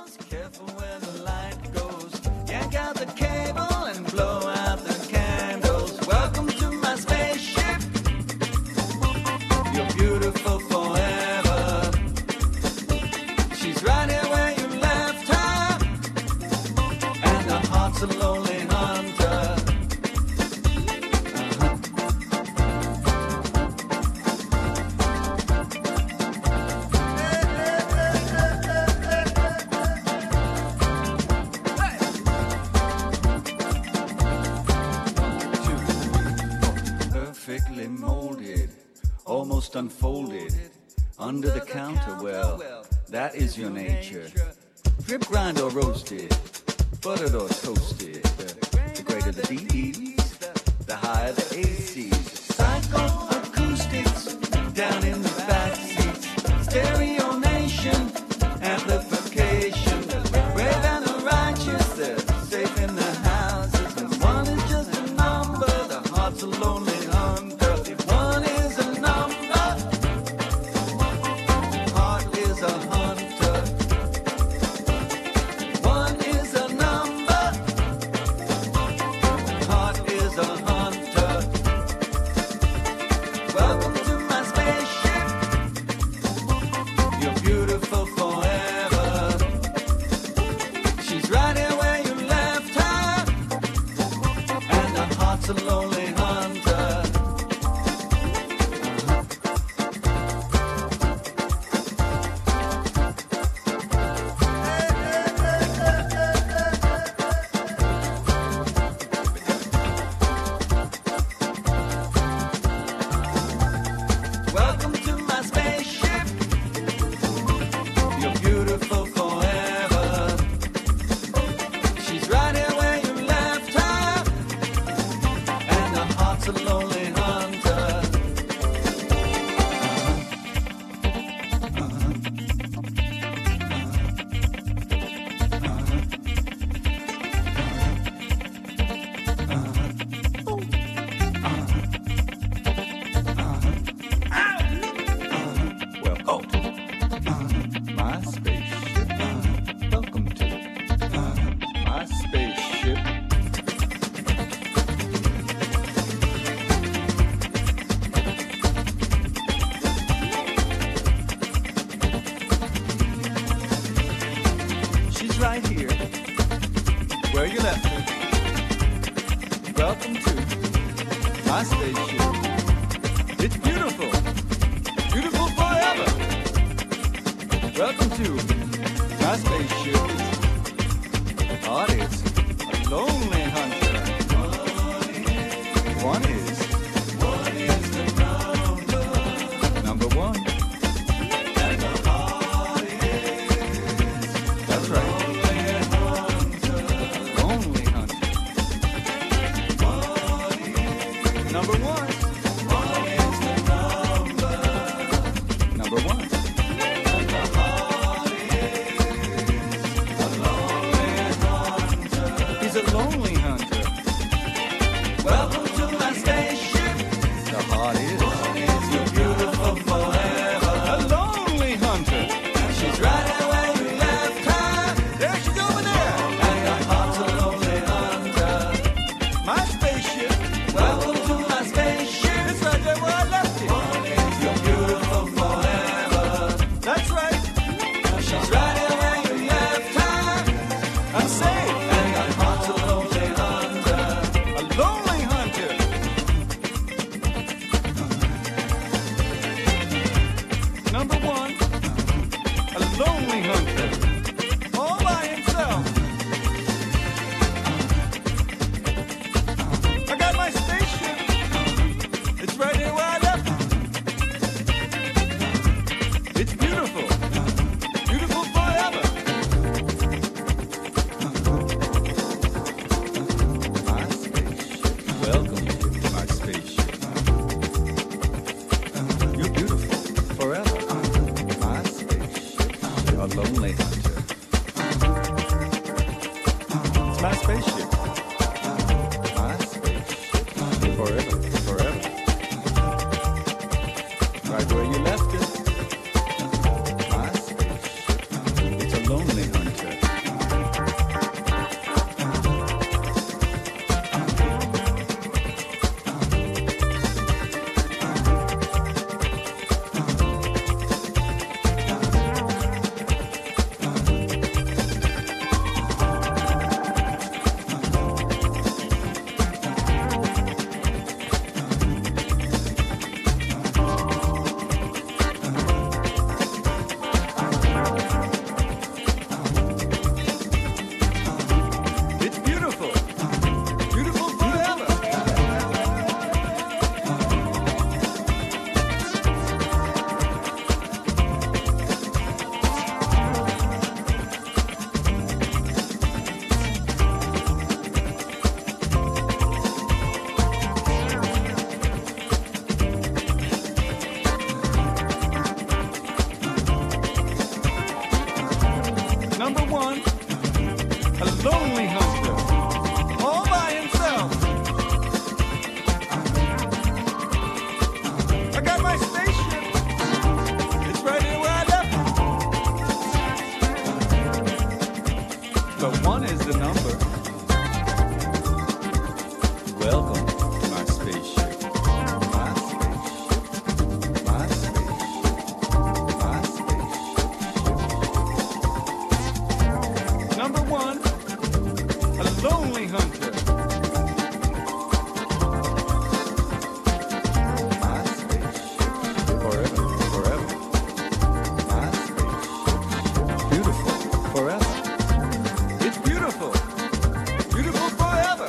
goes, careful where the light goes. Yank out the cable and blow out the candles. Welcome to my spaceship. You're beautiful forever. She's right here where you left her, and her heart's a lonely hunter. Perfectly molded, almost unfolded, under the counter. Well, that is your nature. Drip, grind or roasted, buttered or toasted. The greater the D's, the higher the ACs. Psychoacoustics down in the back seats. Stereo nation, amplification. Brave and the righteous, they're safe in the houses. And one is just a number, the heart's a lonely hunter. If one is a number, heart is a hunter. One is a number, heart is a hunter. Welcome to my spaceship. You're beautiful forever. She's right here where you left her, and her heart's a lonely hunter. Welcome to my spaceship. You're beautiful forever. She's right here where you left her, and her heart's a lonely hunter. Well, my spaceship. Welcome to my spaceship. She's right here where you left her. Welcome to my spaceship. It's beautiful, beautiful forever. Welcome to my spaceship. Heart is a lonely hunter. One is the number one. And the heart is, that's right, lonely hunter. Number one. Number one. He's a lonely hunter. Welcome to my spaceship. The heart is. You're beautiful forever. A lonely hunter. She's right there where you left her. There she's over there. And the heart's a lonely hunter. My spaceship. Welcome to my spaceship. It's right there where I left it. You're beautiful forever. That's right. She's right there where you left her. I'm safe. And the heart's a lonely hunter. A lonely hunter. Number one. A lonely hunter. All by himself. I got my spaceship. It's right here where I left it. It's beautiful. Beautiful forever. My spaceship. Welcome to my spaceship. You're beautiful forever. My spaceship. A lonely hunter. It's my spaceship. My spaceship. Forever. Forever. Right where you left it. My spaceship. It's a lonely hunter. Number one, a lonely hunter, all by himself. I got my spaceship. It's right here where I left it. But one is the number. Welcome to my spaceship. My spaceship. My spaceship. My spaceship. Number one, a lonely hunter. My spaceship. Forever, forever. My spaceship. Beautiful, forever. It's beautiful. Beautiful forever.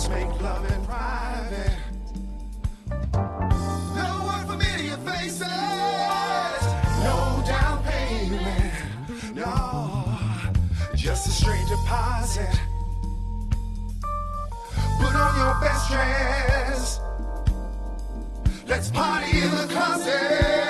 Let's make love in private. No one familiar faces. No down payment. No, just a straight deposit. Put on your best dress. Let's party in the closet.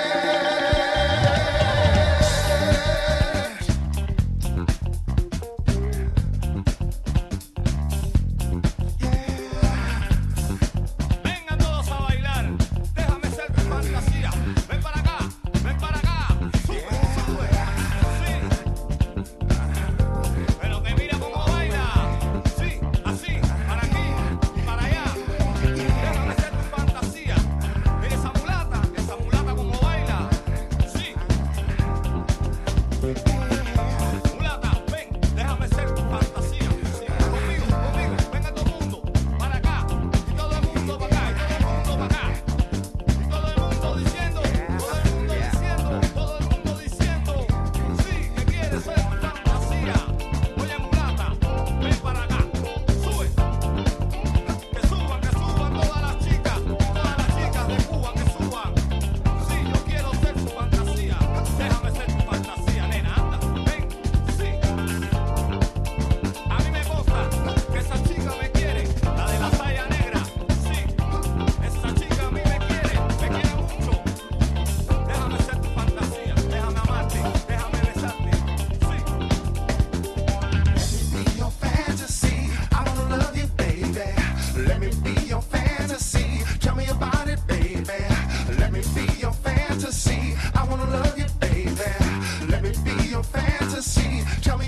Tell me